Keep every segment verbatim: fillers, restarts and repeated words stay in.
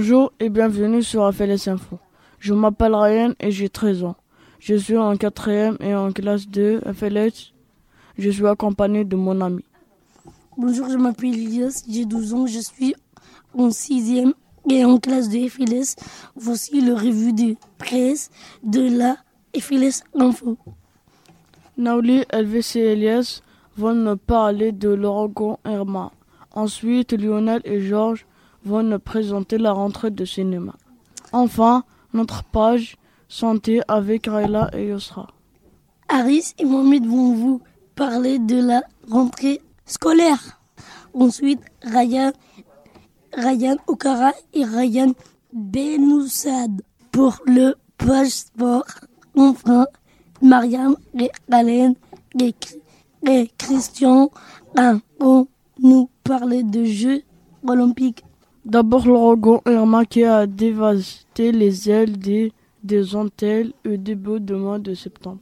Bonjour et bienvenue sur F L S Info. Je m'appelle Ryan et j'ai treize ans. Je suis en quatrième et en classe de F L S. Je suis accompagné de mon ami. Bonjour, je m'appelle Elias, j'ai douze ans, je suis en sixième et en classe de F L S. Voici le revue de presse de la F L S Info. Naouli, Elvis et Elias vont nous parler de l'ouragan Irma. Ensuite, Lionel et Georges vont nous présenter la rentrée de cinéma. Enfin, notre page santé avec Raila et Yosra. Aris et Mohamed vont vous parler de la rentrée scolaire. Ensuite, Ryan, Ryan Okara et Ryan Benoussad pour le page sport. Enfin, Mariam et Alain et, et Christian vont nous parler de Jeux olympiques. D'abord, l'ouragan Irma qui a dévasté les ailes des, des Antilles au début du mois de septembre.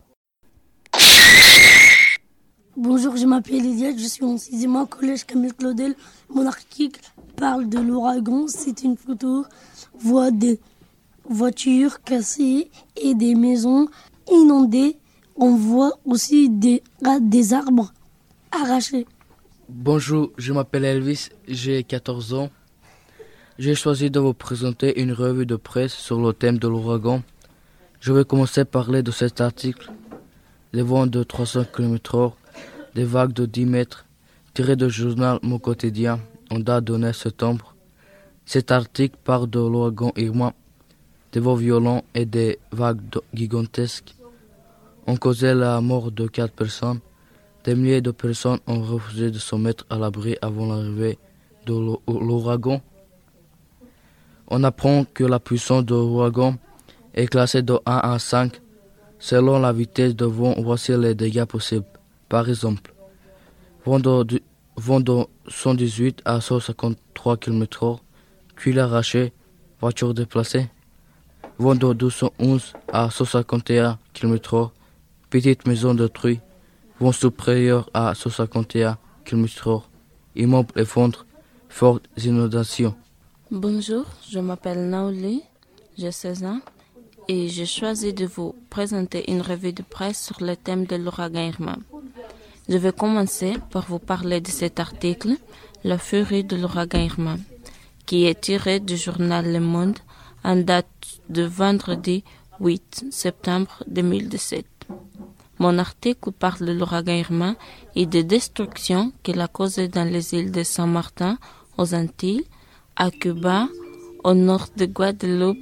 Bonjour, je m'appelle Elias, je suis en sixième au collège Camille Claudel. Mon article parle de l'ouragan. C'est une photo, voit des voitures cassées et des maisons inondées. On voit aussi des, des arbres arrachés. Bonjour, je m'appelle Elvis, j'ai quatorze ans. J'ai choisi de vous présenter une revue de presse sur le thème de l'ouragan. Je vais commencer à parler de cet article. Des vents de trois cents kilomètres heure, des vagues de dix mètres, tiré du journal Mon Quotidien en date du neuf septembre. Cet article parle de l'ouragan Irma, des vents violents et des vagues gigantesques ont causé la mort de quatre personnes. Des milliers de personnes ont refusé de se mettre à l'abri avant l'arrivée de l'ouragan. On apprend que la puissance de l'ouragan est classée de un à cinq. Selon la vitesse de vent, voici les dégâts possibles. Par exemple, vent de, vent de cent dix-huit à cent cinquante-trois kilomètres heure, tuiles arrachées, voitures déplacées. Vent de deux cent onze à cent cinquante et un kilomètres heure, petites maisons détruites. Vent supérieur à cent cinquante et un kilomètres heure, immeubles effondrés, fortes inondations. Bonjour, je m'appelle Naouli, j'ai seize ans et j'ai choisi de vous présenter une revue de presse sur le thème de l'ouragan Irma. Je vais commencer par vous parler de cet article, La furie de l'ouragan Irma, qui est tiré du journal Le Monde en date de vendredi huit septembre deux mille dix-sept. Mon article parle de l'ouragan Irma et des destructions qu'il a causées dans les îles de Saint-Martin, aux Antilles, à Cuba, au nord de Guadeloupe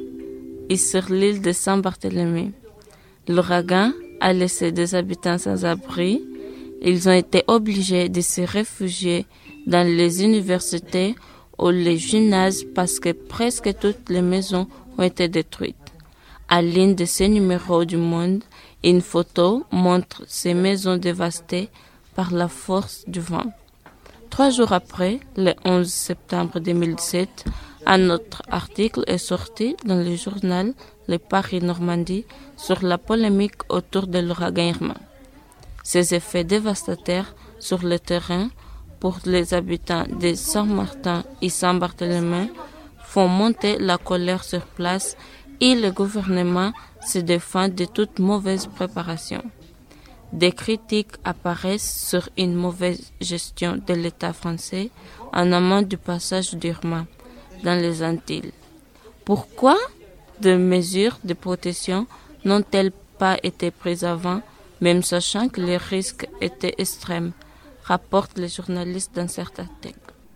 et sur l'île de Saint-Barthélemy. L'ouragan a laissé des habitants sans abri. Ils ont été obligés de se réfugier dans les universités ou les gymnases parce que presque toutes les maisons ont été détruites. À l'une de ces numéros du Monde, une photo montre ces maisons dévastées par la force du vent. Trois jours après, le onze septembre deux mille dix-sept, un autre article est sorti dans le journal Le Paris-Normandie sur la polémique autour de l'ouragan Irma. Ses effets dévastateurs sur le terrain pour les habitants de Saint-Martin et Saint-Barthélemy font monter la colère sur place et le gouvernement se défend de toute mauvaise préparation. Des critiques apparaissent sur une mauvaise gestion de l'État français en amont du passage d'Irma dans les Antilles. Pourquoi des mesures de protection n'ont-elles pas été prises avant, même sachant que les risques étaient extrêmes, rapporte le journaliste dans cet article.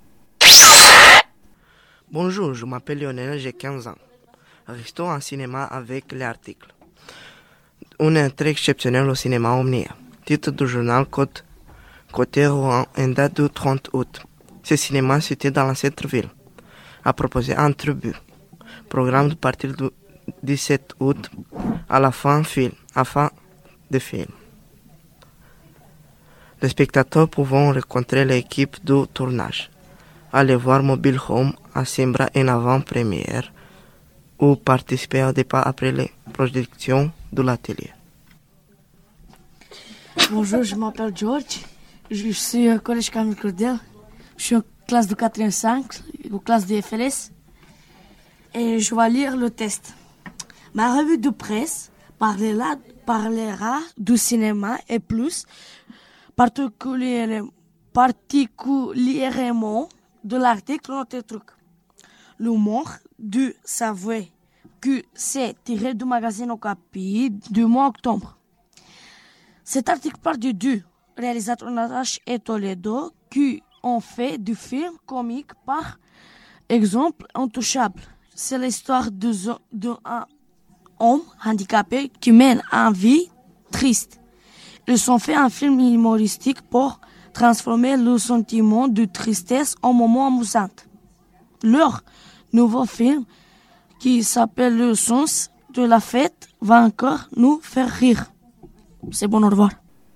Bonjour, je m'appelle Lionel, j'ai quinze ans. Restons en cinéma avec l'article. Une entrée exceptionnelle au cinéma Omnia. Titre du journal Côte, Côté Rouen, en date du trente août. Ce cinéma situé dans la centre-ville a proposé un tribut. Programme de partir du dix-sept août à la fin film, à fin de film. Les spectateurs pourront rencontrer l'équipe du tournage, aller voir Mobile Home à Simbra en avant-première ou participer au départ après les projections de l'atelier. Bonjour, je m'appelle George, je suis au collège Camille Claudel, je suis en classe de quatrième cinq, ou classe de F L S. et je vais lire le test. Ma revue de presse parlera, parlera du cinéma et plus particulièrement, particulièrement de l'article Notre Truc. L'humour du savoir que c'est tiré du magazine Okapi du mois octobre. Cet article parle de deux réalisateurs Natacha et Toledo qui ont fait du film comique par exemple Intouchable. C'est l'histoire de, de un homme handicapé qui mène une vie triste. Ils ont fait un film humoristique pour transformer le sentiment de tristesse en moment amusant. Leur nouveau film, qui s'appelle Le sens de la fête, va encore nous faire rire. C'est bon, au revoir.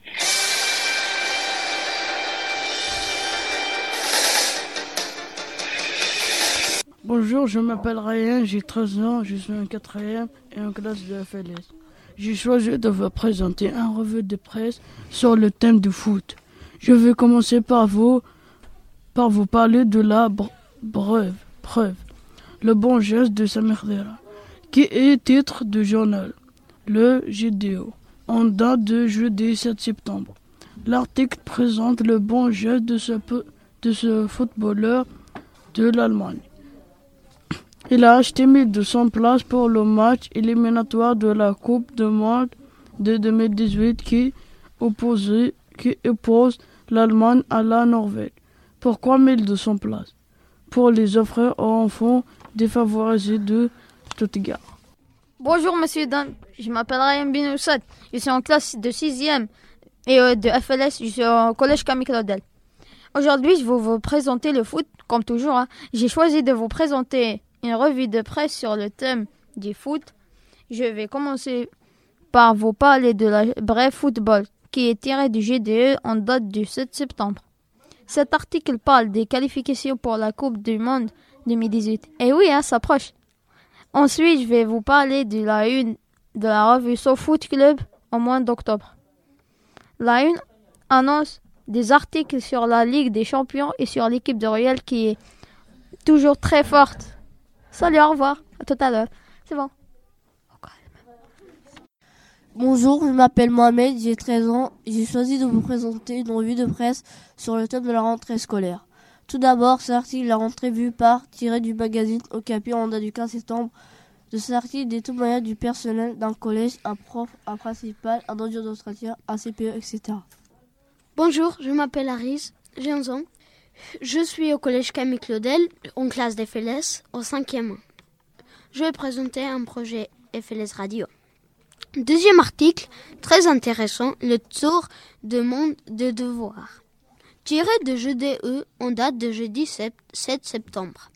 Bonjour, je m'appelle Ryan, j'ai treize ans, je suis en quatrième et en classe de F L S. J'ai choisi de vous présenter un revue de presse sur le thème du foot. Je vais commencer par vous, par vous parler de la bre- brève, preuve, le bon geste de Samir Dera, qui est titre du journal, le G D O, en date de jeudi sept septembre. L'article présente le bon geste de ce, de ce footballeur de l'Allemagne. Il a acheté mille deux cents places pour le match éliminatoire de la Coupe du Monde de deux mille dix-huit qui, opposé, qui oppose l'Allemagne à la Norvège. Pourquoi mille deux cents places? Pour les offrir aux enfants défavorisés de Stuttgart. Bonjour monsieur Dan, je m'appelle Ryan Binoussad, je suis en classe de sixième et euh, de F L S, je suis au collège Camille Claudel. Aujourd'hui, je vais vous présenter le foot, comme toujours. Hein. J'ai choisi de vous présenter une revue de presse sur le thème du foot. Je vais commencer par vous parler de la Brève Football, qui est tiré du G D E en date du sept septembre. Cet article parle des qualifications pour la Coupe du Monde deux mille dix-huit. Et oui, hein, ça approche. Ensuite, je vais vous parler de la une de la revue SoFoot Club au mois d'octobre. La une annonce des articles sur la Ligue des Champions et sur l'équipe de Royal qui est toujours très forte. Salut, au revoir, à tout à l'heure. C'est bon. Bonjour, je m'appelle Mohamed, j'ai treize ans. J'ai choisi de vous présenter une revue de presse sur le thème de la rentrée scolaire. Tout d'abord, cet article La rentrée vue par tiré du magazine Okapi en date du quinze septembre. De cet article, des témoignages du personnel d'un collège, un prof, un principal, un audio d'entretien, un C P E, et cetera. Bonjour, je m'appelle Aris, j'ai onze ans. Je suis au collège Camille Claudel, en classe d'F L S, au cinquième. Je vais présenter un projet F L S Radio. Deuxième article, très intéressant, le tour de monde de devoirs. Tiré de G D E en date de jeudi sept septembre.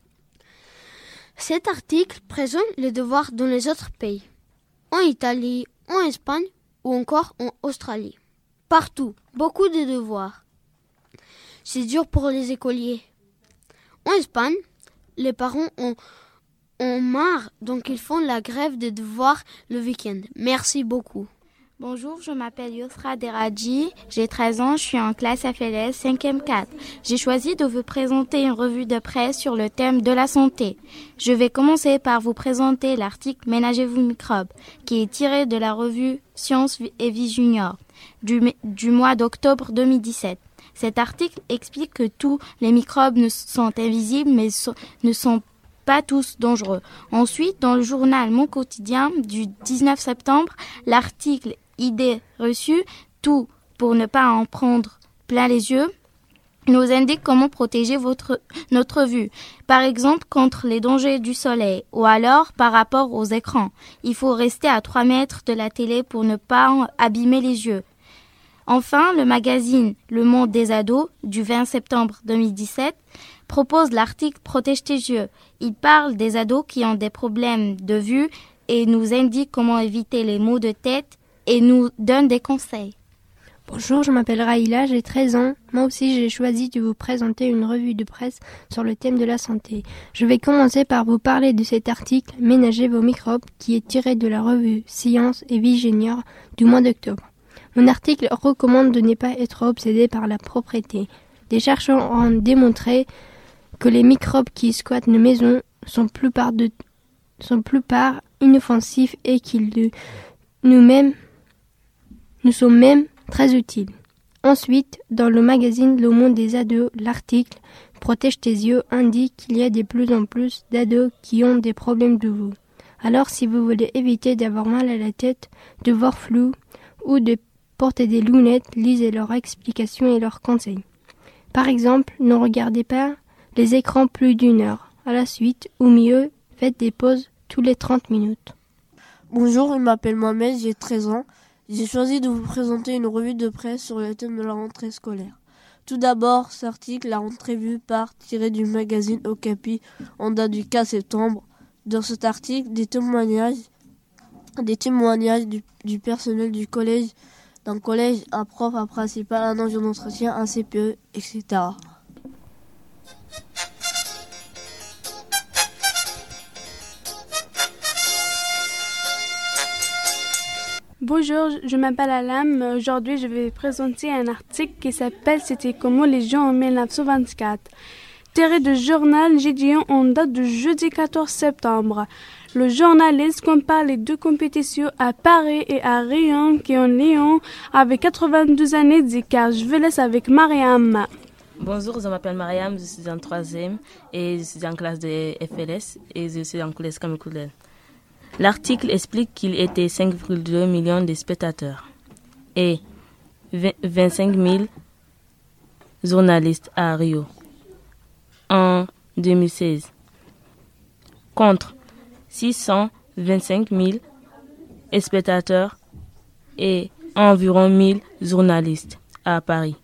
Cet article présente les devoirs dans les autres pays, en Italie, en Espagne ou encore en Australie. Partout, beaucoup de devoirs. C'est dur pour les écoliers. En Espagne, les parents ont, ont marre, donc ils font la grève des devoirs le week-end. Merci beaucoup. Bonjour, je m'appelle Yusra Deradji, j'ai treize ans, je suis en classe F L S cinquième quatre. J'ai choisi de vous présenter une revue de presse sur le thème de la santé. Je vais commencer par vous présenter l'article Ménagez-vous microbes, qui est tiré de la revue Science et Vie Junior du, du mois d'octobre deux mille dix-sept. Cet article explique que tous les microbes ne sont invisibles mais so, ne sont pas tous dangereux. Ensuite, dans le journal Mon Quotidien du dix-neuf septembre, l'article Idées reçues, tout pour ne pas en prendre plein les yeux, nous indique comment protéger votre, notre vue. Par exemple, contre les dangers du soleil ou alors par rapport aux écrans. Il faut rester à trois mètres de la télé pour ne pas abîmer les yeux. Enfin, le magazine Le Monde des ados du vingt septembre deux mille dix-sept propose l'article Protège tes yeux. Il parle des ados qui ont des problèmes de vue et nous indique comment éviter les maux de tête et nous donne des conseils. Bonjour, je m'appelle Raïla, j'ai treize ans. Moi aussi, j'ai choisi de vous présenter une revue de presse sur le thème de la santé. Je vais commencer par vous parler de cet article Ménagez vos microbes qui est tiré de la revue Science et Vie Junior du mois d'octobre. Mon article recommande de ne pas être obsédé par la propreté. Des chercheurs ont démontré que les microbes qui squattent nos maisons sont plupart de, sont plupart inoffensifs et qu'ils nous, même, nous sont même très utiles. Ensuite, dans le magazine Le Monde des ados, l'article « Protège tes yeux » indique qu'il y a de plus en plus d'ados qui ont des problèmes de vue. Alors si vous voulez éviter d'avoir mal à la tête, de voir flou ou de porter des lunettes, lisez leurs explications et leurs conseils. Par exemple, ne regardez pas les écrans plus d'une heure à la suite, ou mieux, faites des pauses tous les trente minutes. Bonjour, je m'appelle Mohamed, j'ai treize ans. J'ai choisi de vous présenter une revue de presse sur le thème de la rentrée scolaire. Tout d'abord, cet article, La rentrée vue par, tiré du magazine Okapi, en date du quinze septembre. Dans cet article, des témoignages, des témoignages du, du personnel du collège, d'un collège, un prof, un principal, un agent d'entretien, un C P E, et cetera. Bonjour, je m'appelle Alam. Aujourd'hui, je vais présenter un article qui s'appelle « C'était comment les gens en mille neuf cent vingt-quatre ». Tiré du journal Gédéon en date du jeudi quatorze septembre. Le journaliste compare les deux compétitions à Paris et à Rion qui ont Lyon avec quatre-vingt-douze années d'écart. Je vais laisser avec Mariam. Bonjour, je m'appelle Mariam, je suis en troisième et je suis en classe de F L S et je suis en collège Camille Claudel. L'article explique qu'il était cinq virgule deux millions de spectateurs et vingt-cinq mille journalistes à Rio en deux mille seize, contre six cent vingt-cinq mille spectateurs et environ mille journalistes à Paris.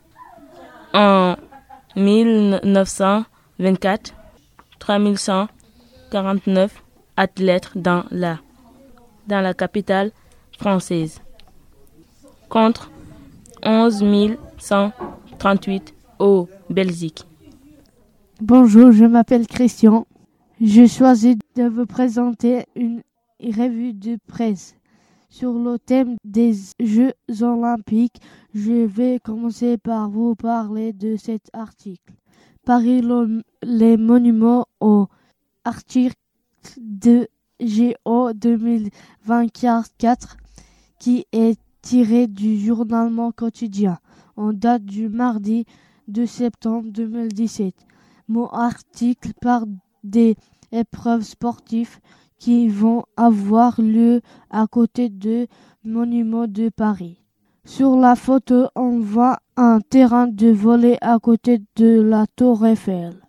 En mille neuf cent vingt-quatre, trois mille cent quarante-neuf athlètes dans la, dans la capitale française, contre onze mille cent trente-huit au Belgique. Bonjour, je m'appelle Christian. J'ai choisi de vous présenter une revue de presse sur le thème des Jeux olympiques. Je vais commencer par vous parler de cet article. Paris, le, les monuments au article de G O deux mille vingt-quatre qui est tiré du journal Mon Quotidien en date du mardi deux septembre deux mille dix-sept. Mon article parle des épreuves sportives qui vont avoir lieu à côté de Monuments de Paris. Sur la photo, on voit un terrain de volley à côté de la Tour Eiffel.